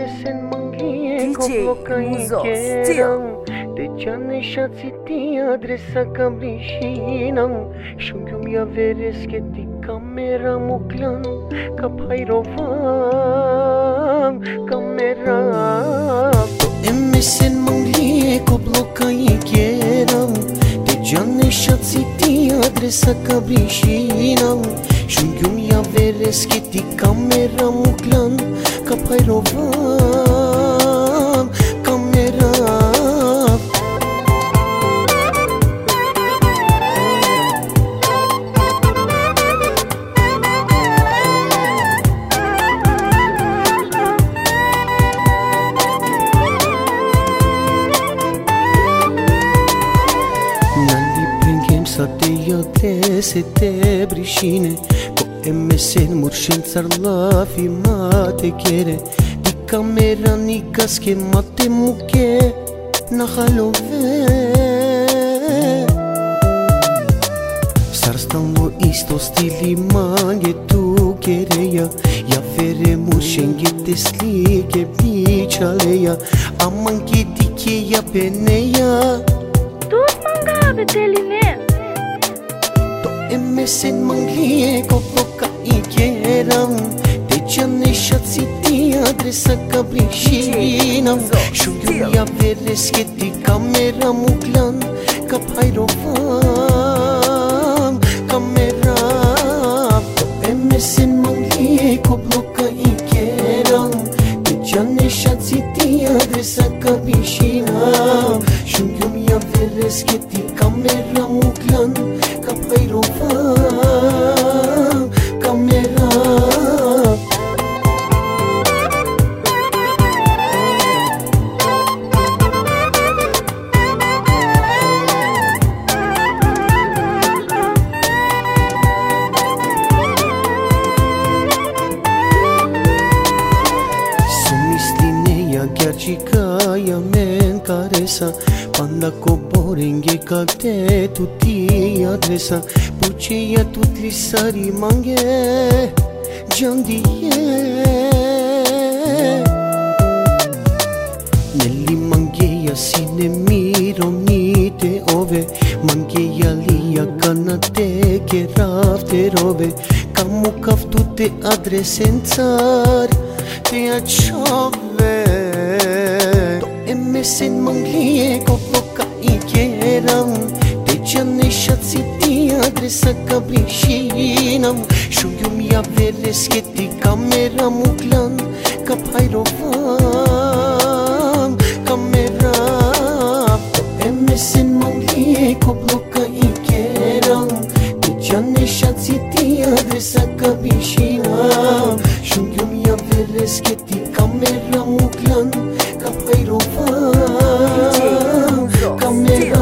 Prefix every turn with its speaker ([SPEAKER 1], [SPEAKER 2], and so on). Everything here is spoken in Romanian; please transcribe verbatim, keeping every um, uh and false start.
[SPEAKER 1] mesen manglie ko blokai keram te jane shaziti adresa kabrishinam shungum ya veres ke ti kamera muklan kapairovam kamera mesen manglie ko blokai keram te jane shaziti adresa kabrishinam shungum ya veres ke ti kamera muklan kapairovam kamera nali pringem sa te jate se te brishine emesen murshin sarla fi mate kere di kamera ni gaske mate muke na halove sarstango isto stili mange tu kereya ya fere murshin gite slike bichaleya aman ki dike ya beneya
[SPEAKER 2] Tut mangave teline
[SPEAKER 1] emesen manglie ko bloka ikeram te jane shaziti adresa kabrishinam shungum ya veres ke ti kamera muklan kapairovam kamera emesen manglie ko bloka ikeram te jane shaziti adresa kabrishinam shungum ya veres ke ti kamera muklan kapairovam kamera sumislineya gerçikaya men karesa panda ko borenge kalte tuti adresa pucheya tutli sari mange jandiye nelli mangeya sine miro nite ove mangeya liya kanate ke rafte rove kamu kaftute adresențar te achove to emesen manglie ko bloka ikeram te jane shaziti adresa kabrishinam shungum ya veres ke ti kamera muklan kapairovam kamera emesen manglie ko bloka ikeram te jane shaziti adresa kabrishinam shungum ya veres ke ti kamera muklan kapairovam kamera